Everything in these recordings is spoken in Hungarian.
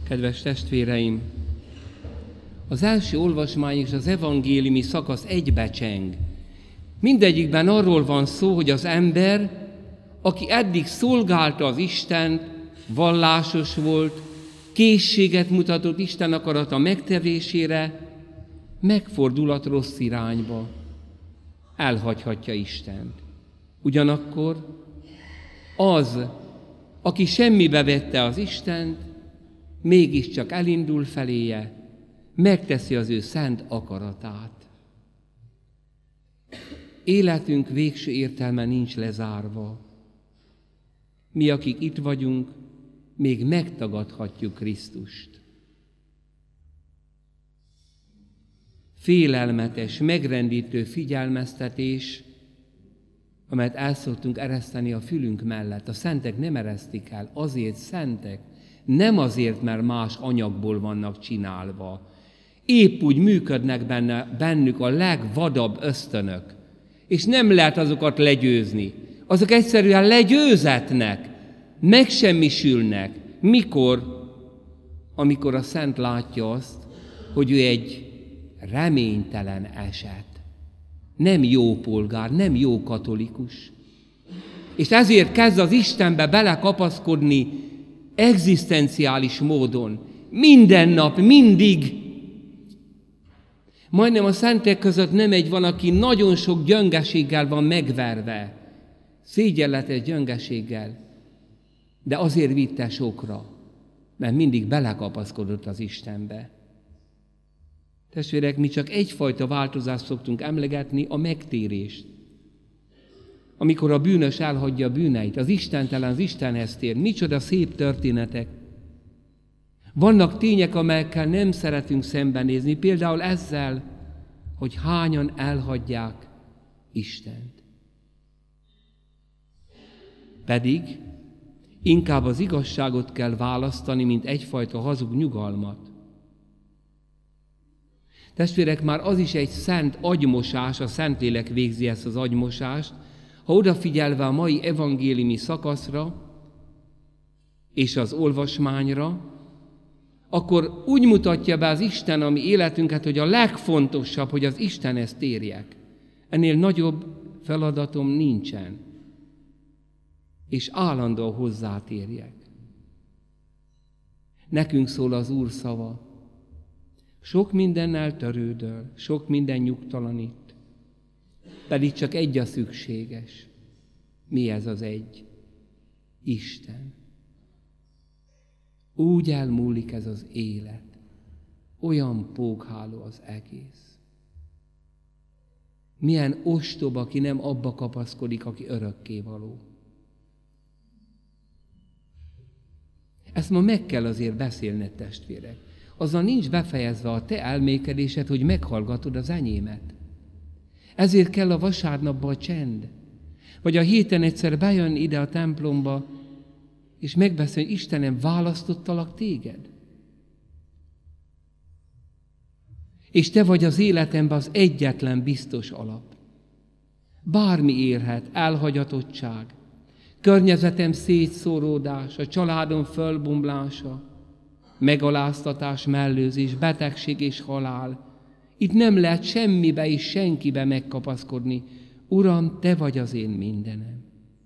Kedves testvéreim, az első olvasmány és az evangéliumi szakasz egybecseng. Mindegyikben arról van szó, hogy az ember, aki eddig szolgálta az Istent, vallásos volt, készséget mutatott Isten akarata megtevésére, megfordulhat rossz irányba, elhagyhatja Istent. Ugyanakkor az, aki semmibe vette az Istent, mégiscsak elindul feléje, megteszi az ő szent akaratát. Életünk végső értelme nincs lezárva. Mi, akik itt vagyunk, még megtagadhatjuk Krisztust. Félelmetes, megrendítő figyelmeztetés, amelyet el szoktunk ereszteni a fülünk mellett. A szentek nem eresztik el, azért szentek, nem azért, mert más anyagból vannak csinálva. Épp úgy működnek bennük a legvadabb ösztönök, és nem lehet azokat legyőzni. Azok egyszerűen legyőzetnek, megsemmisülnek. Mikor? Amikor a szent látja azt, hogy ő egy reménytelen eset. Nem jó polgár, nem jó katolikus. És ezért kezd az Istenbe belekapaszkodni egzisztenciális módon. Minden nap, mindig. Majdnem a szentek között nem egy van, aki nagyon sok gyöngeséggel van megverve. Szégyenletes gyöngeséggel. De azért vitte sokra, mert mindig belekapaszkodott az Istenbe. Testvérek, mi csak egyfajta változást szoktunk emlegetni, a megtérést. Amikor a bűnös elhagyja a bűneit, az istentelen az Istenhez tér. Micsoda szép történetek. Vannak tények, amelyekkel nem szeretünk szembenézni, például ezzel, hogy hányan elhagyják Istent. Pedig inkább az igazságot kell választani, mint egyfajta hazug nyugalmat. Testvérek, már az is egy szent agymosás, a Szentlélek végzi ezt az agymosást, ha odafigyelve a mai evangéliumi szakaszra és az olvasmányra, akkor úgy mutatja be az Isten a mi életünket, hogy a legfontosabb, hogy az Istenhez térjek. Ennél nagyobb feladatom nincsen. És állandóan hozzátérjek. Nekünk szól az Úr szava. Sok mindennel törődöl, sok minden nyugtalanít, pedig csak egy a szükséges. Mi ez az egy? Isten. Úgy elmúlik ez az élet, olyan pókháló az egész. Milyen ostoba, aki nem abba kapaszkodik, aki örökkévaló. Ezt ma meg kell azért beszélned, testvérek. Azzal nincs befejezve a te elmékedésed, hogy meghallgatod az enyémet. Ezért kell a vasárnapban a csend. Vagy a héten egyszer bejön ide a templomba, és megbeszél, hogy Istenem, választottalak téged. És te vagy az életemben az egyetlen biztos alap. Bármi érhet, elhagyatottság, környezetem szétszóródása, családom fölbomlása, megaláztatás, mellőzés, betegség és halál. Itt nem lehet semmibe és senkibe megkapaszkodni. Uram, te vagy az én mindenem.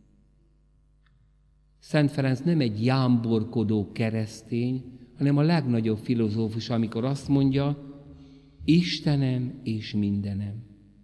Szent Ferenc nem egy jámborkodó keresztény, hanem a legnagyobb filozófus, amikor azt mondja, Istenem és mindenem.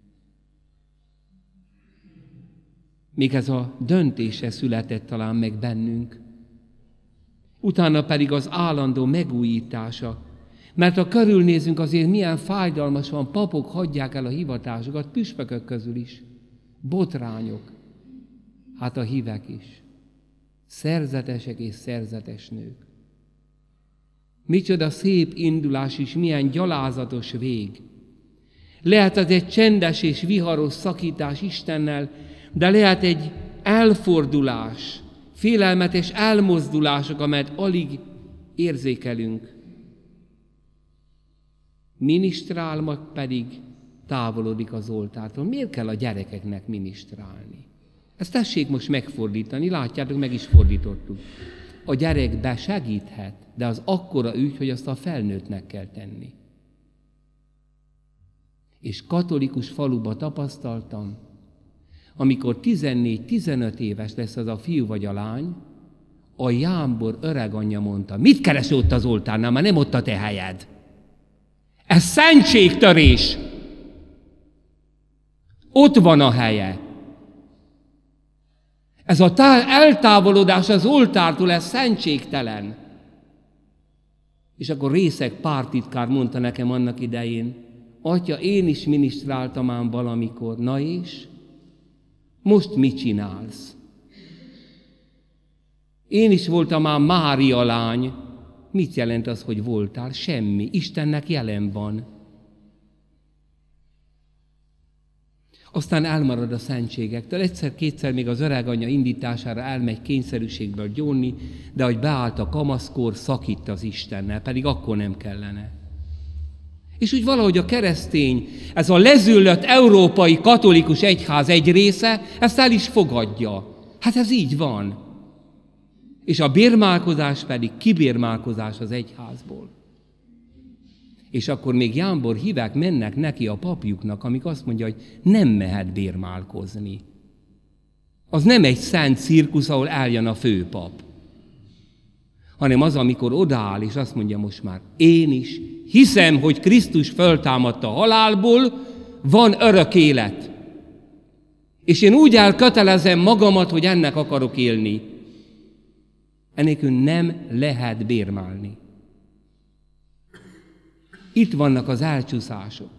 Még ez a döntése született talán meg bennünk. Utána pedig az állandó megújítása. Mert ha körülnézünk, azért milyen fájdalmas van, papok hagyják el a hivatásukat, püspökök közül is. Botrányok. Hát a hívek is. Szerzetesek és szerzetes nők. Micsoda szép indulás is, milyen gyalázatos vég. Lehet az egy csendes és viharos szakítás Istennel, de lehet egy elfordulás, félelmetes elmozdulások, amelyet alig érzékelünk. Minisztrálmak pedig távolodik az oltártól. Miért kell a gyerekeknek minisztrálni? Ezt tessék most megfordítani, látjátok, meg is fordítottuk. a gyerekbe segíthet, de az akkora ügy, hogy azt a felnőttnek kell tenni. És katolikus faluba tapasztaltam, amikor 14-15 éves lesz az a fiú vagy a lány, a jámbor öreganyja mondta, mit keres ott az oltárnál, már nem ott a te helyed. Ez szentségtörés! Ott van a helye. Ez a eltávolodás az oltártól, ez szentségtelen. És akkor Részeg pártitkár mondta nekem annak idején, atya, én is minisztráltam ám valamikor, na és? Most mit csinálsz? Én is voltam ám Mária lány. Mit jelent az, hogy voltál? Semmi. Istennek jelen van. Aztán elmarad a szentségektől. Egyszer-kétszer még az öreganyja indítására elmegy kényszerűségből gyónni, de hogy beállt a kamaszkor, szakít az Istennel, pedig akkor nem kellene. És úgy valahogy a keresztény, ez a lezüllött európai katolikus egyház egy része, ezt el is fogadja. Hát ez így van. És a bérmálkozás pedig kibérmálkozás az egyházból. És akkor még jámbor hívek mennek neki a papjuknak, amik azt mondja, hogy nem mehet bérmálkozni. Az nem egy szent cirkusz, ahol eljön a főpap. Hanem az, amikor odaáll, és azt mondja most már, én is hiszem, hogy Krisztus föltámadt a halálból, van örök élet. És én úgy elkötelezem magamat, hogy ennek akarok élni. Enélkül nem lehet bérmálni. Itt vannak az elcsúszások.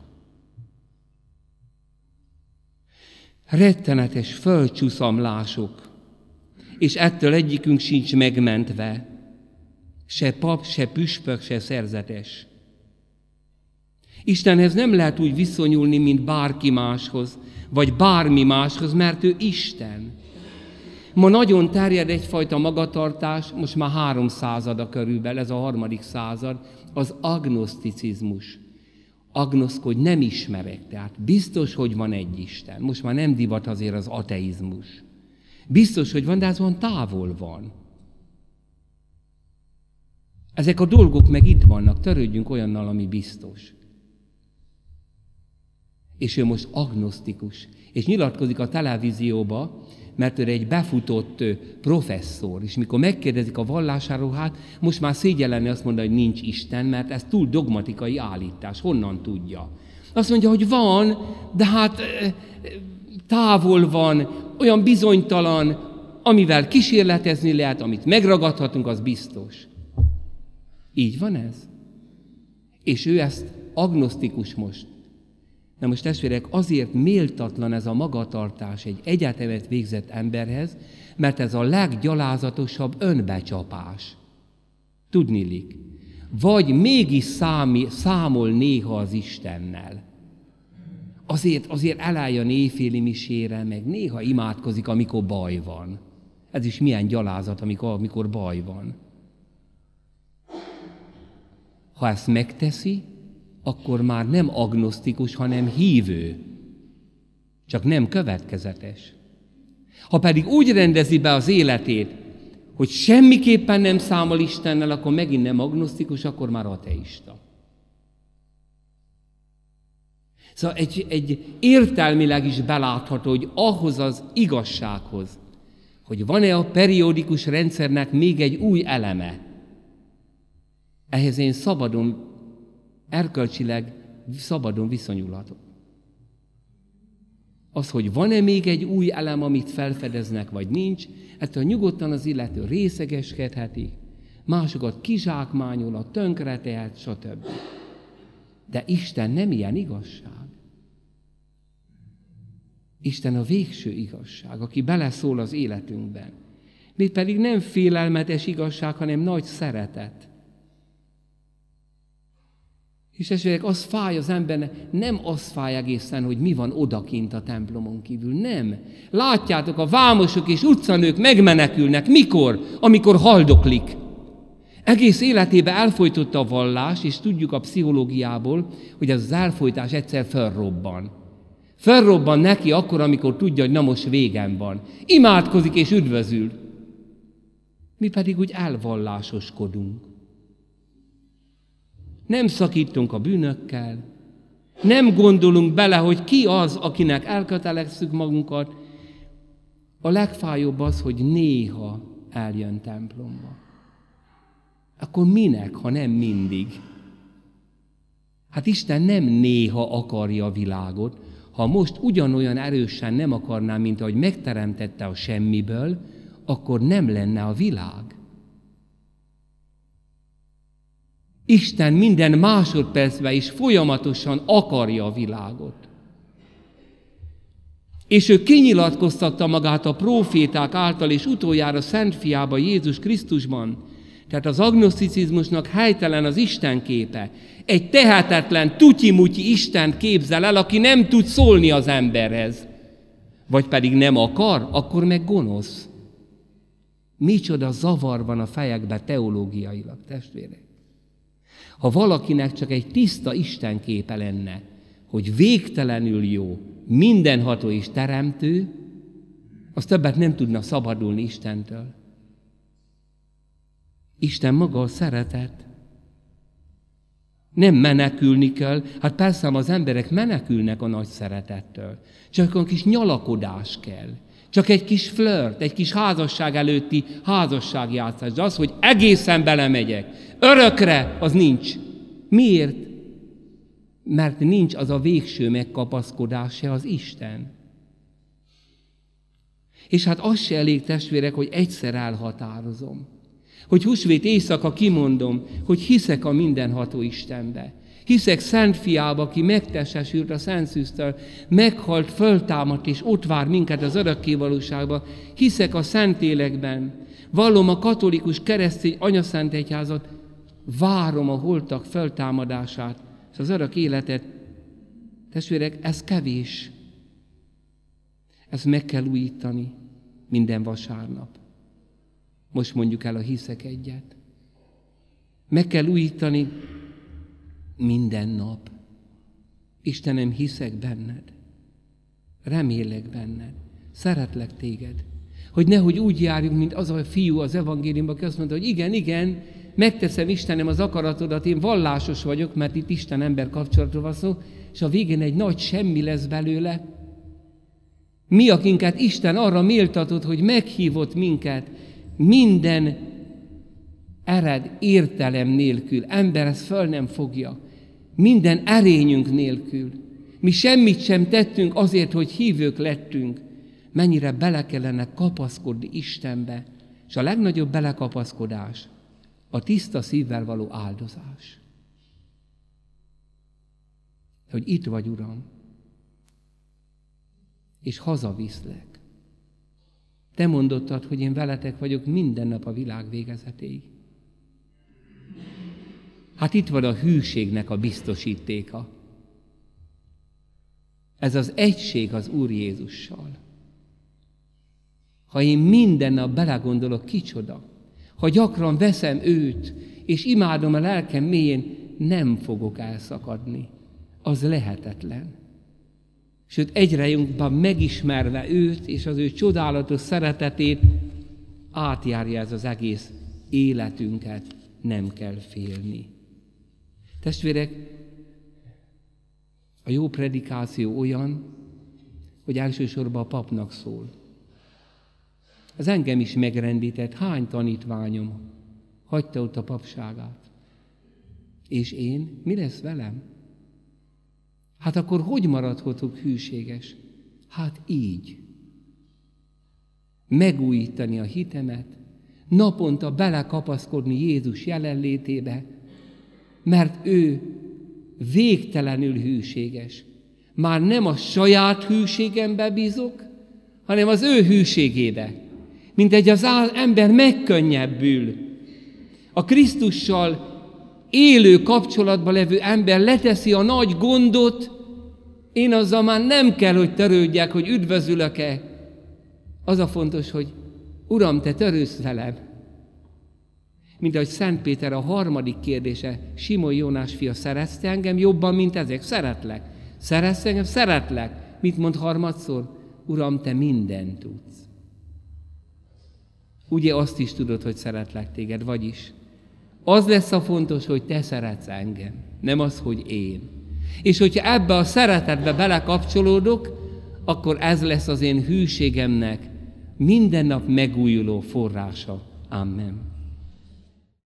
Rettenetes földcsúszamlások, és ettől egyikünk sincs megmentve. Se pap, se püspök, se szerzetes. Istenhez nem lehet úgy viszonyulni, mint bárki máshoz, vagy bármi máshoz, mert ő Isten. Ma nagyon terjed egyfajta magatartás, most már 300 körülbelül, ez a 3. század, az agnoszticizmus. Agnoszkodj, nem ismerek, tehát biztos, hogy van egy Isten. Most már nem divat azért az ateizmus. Biztos, hogy van, de azon távol van. Ezek a dolgok meg itt vannak, törődjünk olyannal, ami biztos. És ő most agnosztikus, és nyilatkozik a televízióba, mert ő egy befutott professzor, és mikor megkérdezik a vallásáról, hát most már szégyellene azt mondani, hogy nincs Isten, mert ez túl dogmatikai állítás, honnan tudja. Azt mondja, hogy van, de hát távol van, olyan bizonytalan, amivel kísérletezni lehet, amit megragadhatunk, az biztos. Így van ez? És ő ezt agnosztikus most. Na most testvérek, azért méltatlan ez a magatartás egy egyetemet végzett emberhez, mert ez a leggyalázatosabb önbecsapás. Tudniillik. Vagy mégis számol néha az Istennel. Azért elálljon éjféli misére, meg néha imádkozik, amikor baj van. Ez is milyen gyalázat, amikor baj van. Ha ezt megteszi, akkor már nem agnosztikus, hanem hívő. Csak nem következetes. Ha pedig úgy rendezi be az életét, hogy semmiképpen nem számol Istennel, akkor megint nem agnosztikus, akkor már ateista. Szóval egy értelmileg is belátható, hogy ahhoz az igazsághoz, hogy van-e a periódikus rendszernek még egy új eleme, ehhez én szabadon, erkölcsileg szabadon viszonyulhatok. Az, hogy van-e még egy új elem, amit felfedeznek, vagy nincs, ettől nyugodtan az illető részegeskedhetik, másokat kizsákmányolhat, tönkretehet, stb. De Isten nem ilyen igazság. Isten a végső igazság, aki beleszól az életünkben. Mégpedig nem félelmetes igazság, hanem nagy szeretet. És testvérek, az fáj az embernek, nem az fáj egészen, hogy mi van odakint a templomon kívül, nem. Látjátok, a vámosok és utcanők megmenekülnek. Mikor? Amikor haldoklik. Egész életében elfojtotta a vallás, és tudjuk a pszichológiából, hogy ez az elfojtás egyszer felrobban. Felrobban neki akkor, amikor tudja, hogy na most végem van. Imádkozik és üdvözül. Mi pedig úgy elvallásoskodunk. Nem szakítunk a bűnökkel, nem gondolunk bele, hogy ki az, akinek elkötelezzük magunkat. A legfájóbb az, hogy néha eljön templomba. Akkor minek, ha nem mindig? Hát Isten nem néha akarja a világot, ha most ugyanolyan erősen nem akarná, mint ahogy megteremtette a semmiből, akkor nem lenne a világ. Isten minden másodpercben is folyamatosan akarja a világot. És ő kinyilatkoztatta magát a próféták által, és utoljára Szent Fiába, Jézus Krisztusban. Tehát az agnoszticizmusnak helytelen az Isten képe. Egy tehetetlen, tutyi-mutyi Istent képzel el, aki nem tud szólni az emberhez. Vagy pedig nem akar, akkor meg gonosz. Micsoda zavar van a fejekbe teológiailag, testvérek. Ha valakinek csak egy tiszta Isten képe lenne, hogy végtelenül jó, mindenható és teremtő, az többet nem tudna szabadulni Istentől. Isten maga a szeretet. Nem menekülni kell, hát persze az emberek menekülnek a nagy szeretettől. Csak egy kis nyalakodás kell. Csak egy kis flört, egy kis házasság előtti házasságjátszás. De az, hogy egészen belemegyek, örökre, az nincs. Miért? Mert nincs az a végső megkapaszkodás se az Isten. És hát az se elég, testvérek, hogy egyszer elhatározom. Hogy húsvét éjszaka kimondom, hogy hiszek a mindenható Istenbe. Hiszek Szent Fiába, aki megtestesült a Szent Szűztől, meghalt, föltámadt, és ott vár minket az örökkévalóságba. Hiszek a Szentélekben. Vallom a katolikus keresztény anyaszent egyházat. Várom a holtak föltámadását, és az örök életet. Testvérek, ez kevés. Ezt meg kell újítani minden vasárnap. Most mondjuk el a hiszek egyet. Meg kell újítani minden nap. Istenem, hiszek benned. Remélek benned. Szeretlek téged. Hogy nehogy úgy járjunk, mint az a fiú az evangéliumban, aki azt mondta, hogy igen, megteszem Istenem az akaratodat, én vallásos vagyok, mert itt Isten-ember kapcsolatról van szó, és a végén egy nagy semmi lesz belőle. Mi, akinket Isten arra méltatott, hogy meghívott minket, minden ered értelem nélkül, ember ezt föl nem fogja, minden erényünk nélkül. Mi semmit sem tettünk azért, hogy hívők lettünk, mennyire bele kellene kapaszkodni Istenbe, és a legnagyobb belekapaszkodás a tiszta szívvel való áldozás. Hogy itt vagy, Uram, és hazaviszlek. Te mondottad, hogy én veletek vagyok minden nap a világ végezetéig. Hát itt van a hűségnek a biztosítéka. Ez az egység az Úr Jézussal. Ha én minden nap belegondolok, kicsoda, ha gyakran veszem őt, és imádom a lelkem mélyén, nem fogok elszakadni. Az lehetetlen. Sőt, egyre jobban megismerve őt és az ő csodálatos szeretetét, átjárja ez az egész életünket, nem kell félni. Testvérek, a jó predikáció olyan, hogy elsősorban a papnak szól. Ez engem is megrendített, hány tanítványom hagyta ott a papságát. És én, mi lesz velem? Hát akkor hogy maradhatok hűséges? Hát így. Megújítani a hitemet, naponta belekapaszkodni Jézus jelenlétébe, mert ő végtelenül hűséges. Már nem a saját hűségembe bízok, hanem az ő hűségébe. Mintegy az ember megkönnyebbül. A Krisztussal élő kapcsolatban levő ember leteszi a nagy gondot, én azzal már nem kell, hogy törődjek, hogy üdvözülök-e. Az a fontos, hogy Uram, te törődsz velem. Mint ahogy Szent Péter a harmadik kérdése, Simon Jónás fia, szeretsz te engem jobban, mint ezek? Szeretlek. Szeretsz engem? Szeretlek. Mit mond harmadszor? Uram, te mindent tudsz. ugye azt is tudod, hogy szeretlek téged, vagyis az lesz a fontos, hogy te szeretsz engem, nem az, hogy én. És hogyha ebbe a szeretetbe belekapcsolódok, akkor ez lesz az én hűségemnek minden nap megújuló forrása. Amen.